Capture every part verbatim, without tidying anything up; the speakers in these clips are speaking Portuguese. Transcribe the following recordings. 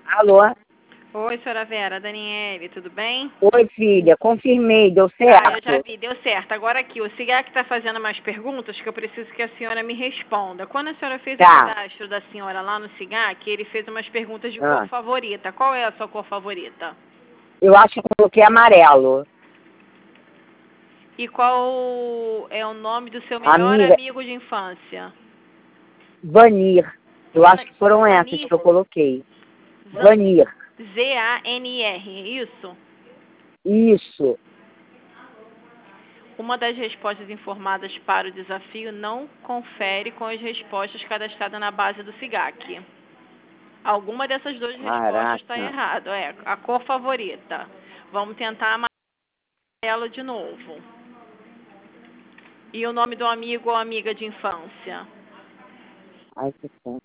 Alô? Oi, senhora Vera, Daniele, tudo bem? Oi, filha, confirmei, deu certo? Ah, eu já vi, deu certo. Agora aqui, o Cigac está fazendo mais perguntas que eu preciso que a senhora me responda. Quando a senhora fez Tá. o cadastro da senhora lá no Cigac, ele fez umas perguntas de Ah. cor favorita. Qual é a sua cor favorita? Eu acho que eu coloquei amarelo. E qual é o nome do seu melhor Amiga, amigo de infância? Vanir. Eu Zan- acho que foram essas Zanir? que eu coloquei. Zan- Vanir. Z A N R, é isso? Isso. Uma das respostas informadas para o desafio não confere com as respostas cadastradas na base do Cigac. Alguma dessas duas respostas está Caraca. errado. É, a cor favorita. Vamos tentar amarelo de novo. E o nome do amigo ou amiga de infância? Ai, que pena.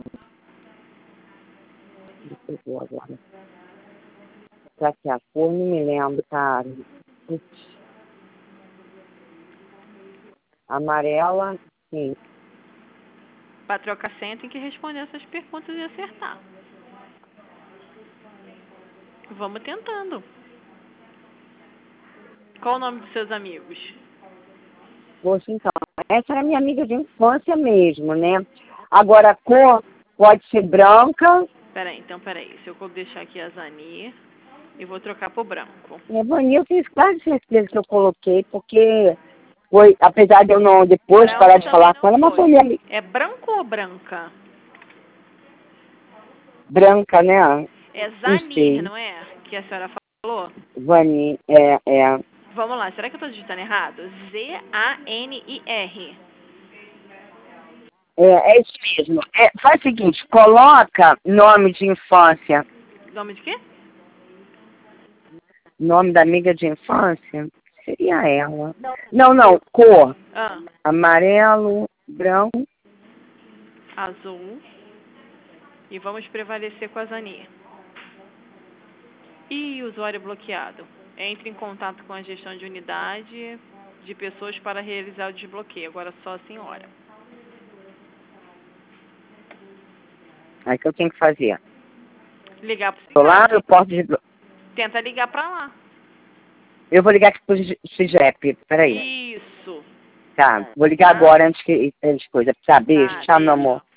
Não sei agora. Será que é a cor? Não me lembro, cara. Putz. Amarela, sim. Para trocar senha tem que responder essas perguntas e acertar. Vamos tentando. Qual o nome dos seus amigos? Poxa, então, essa era minha amiga de infância mesmo, né? Agora, a cor pode ser branca. Peraí, então peraí. Se eu deixar aqui a Zani e vou trocar pro branco. É, Vanir, eu tenho quase certeza que eu coloquei, porque foi, apesar de eu não depois Branco parar de também falar não com ela, mas foi. foi minha amiga É branco ou branca? branca, né? É Não Zanir, sei. não é? Que a senhora falou? Vanir, é, é. Vamos lá, será que eu estou digitando errado? Z A N I R. É, é isso mesmo. É, faz o seguinte, coloca nome de infância, Nome de quê? nome da amiga de infância, seria ela. Não, não, cor. Ah, Amarelo, branco. azul. E vamos prevalecer com a Zani. E usuário bloqueado. Entre em contato com a gestão de unidade de pessoas para realizar o desbloqueio. Agora só a senhora. Aí que eu tenho que fazer. Ligar para o Tô lá, Cigac. eu posso desblo- Tenta ligar para lá. Eu vou ligar aqui pro Cigep, peraí. Isso. Tá, vou ligar Tá? agora antes que eles coisa. Tá, beijo, Tá, tchau, meu beijo. amor.